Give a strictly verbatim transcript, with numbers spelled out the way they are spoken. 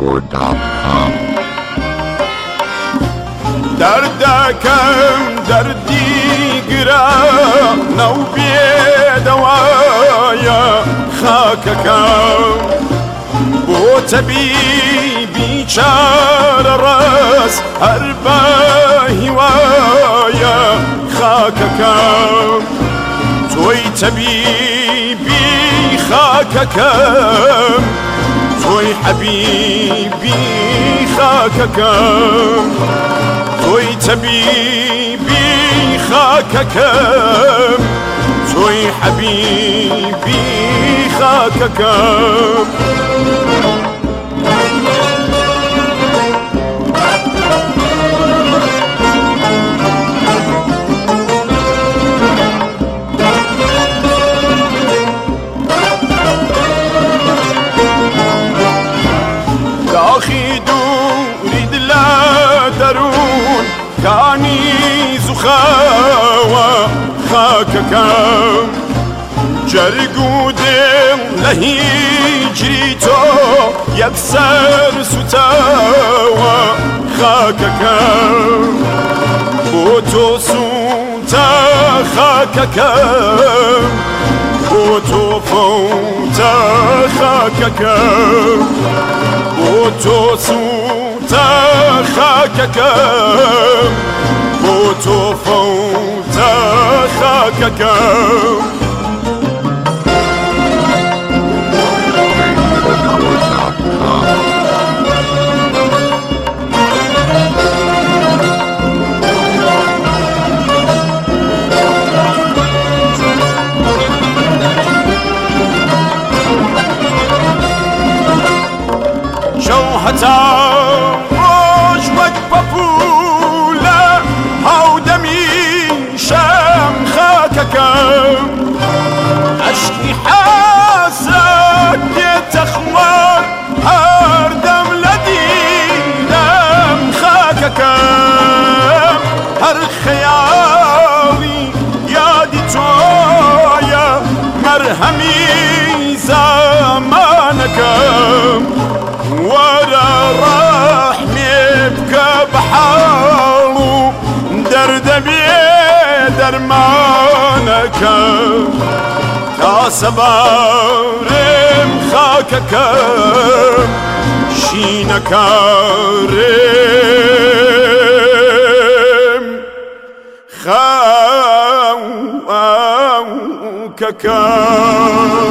record dot com. دردكم دردي قرا نو بيدوايا خاككم بو تبيبي چار راس هربا هوايا خاككم توي تبيبي خاككم توي حبيبي خاككم توي تبيبي خاككم توي حبيبي خاككم داخي دوري دلا درون كاني زخاوة خاككم جرقو دل لهي جريتو يكسر ستاوة خاككم بوتو سوتا خاككم بوتو فوتا خاككم بوتو سوتا خاككم بوتو فوتا خاككم حتى روش وك بابولا هاو دمي شام خاككم أشكي حاسك يتخوان هار دم لدينم خاككم هر خيالي يادي تويا مرهمي زمانكم ورا راح نبكى بحاله درد بيدر مانك كاسبارم خاككم شينكارم خاككم